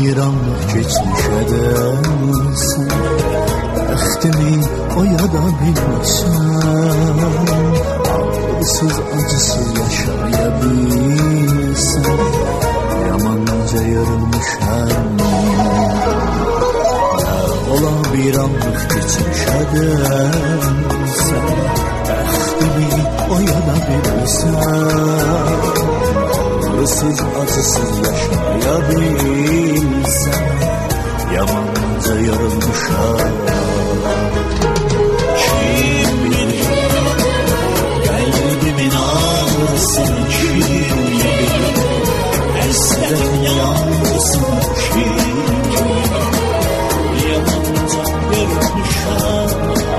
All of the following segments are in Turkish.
bir anlık geçmişe dönsen, bəxtimi oyada bilməsən, ağrısız acısız yaşaya bilsən, yamanca yorulmuşam. Ola bir anlık geçmişe dönsen, bəxtimi oyada bilməsən, ağrısız acısız yaşaya bilsən, yamanca yorulmuşam. Kim bilir kalbimin ağrısını, kim bilir hasretin yansın, kim bilir yamanca yorulmuşam.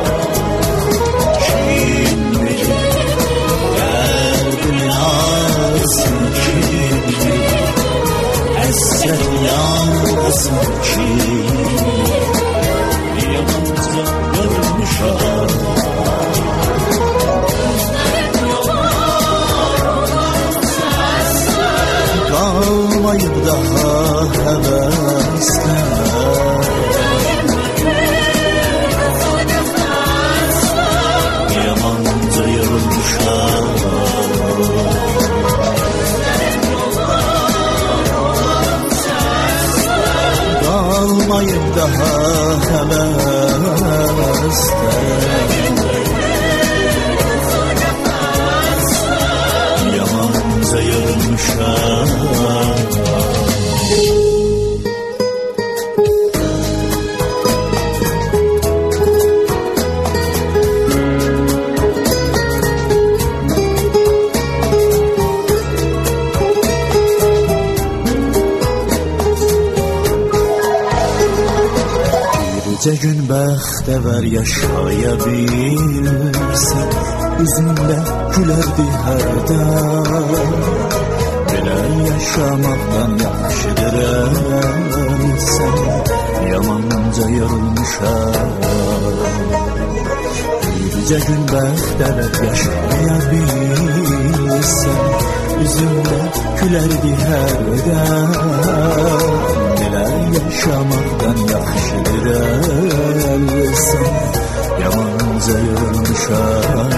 Kim bilir kalbimin ağrısını, kim bilir hasretin yansın, kim bilir yamanca yorulmuşam. Kalmayıp daha hevesle, yamanca yorulmuşam. Kalmayıp daha hevesle, yamanca yorulmuşam. Bircə gün bəxtəvər yaşaya bilsən, üzündə gülərdi hərdən. Belə yaşamaqdan yaxşıdır ölsən, yamanca yorulmuşam. Bircə gün bəxtəvər yaşaya bilsən, üzündə gülərdi hərdən. Belə yaşamaqdan yaxşıdır ölsən, yamanca yorulmuşam.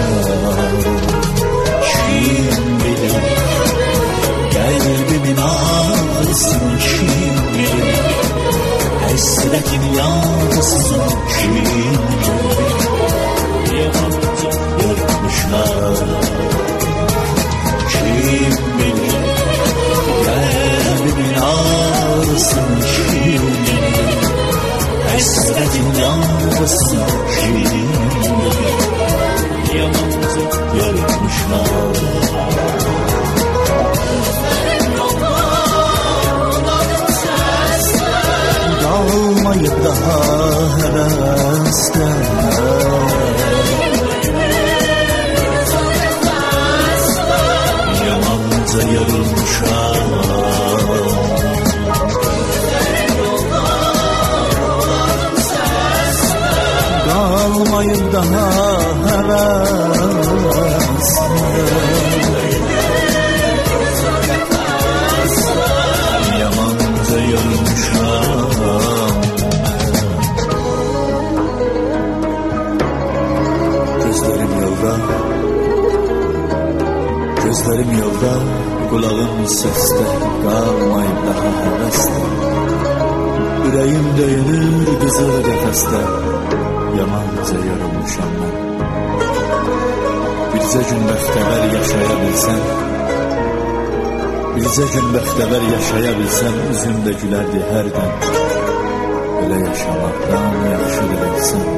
Kim bilir kalbimin ağrısını, kim bilir hasretin yansın, kim bilir yamanca yorulmuşam. Kim bilir kalbimin ağrısını, kim bilir hasretin yansın, kim bilir yamanca yorulmuşam. Kalmayıp daha hevesle, yamanca yorulmuşam. Kalmayıp daha hevesle, yamanca yorulmuşam. Gözlerim yolda, kulağım seste, kalmayıp daha hevesle. Yüreğim döyünür kızıl nefeste, yamanca yorulmuşam ben. Bircə gün bəxtəvər yaşaya bilsən, bircə gün bəxtəvər yaşaya bilsən, üzümdə gülərdi hərdən. Belə yaşamaqdan yaxşıdır ölsən,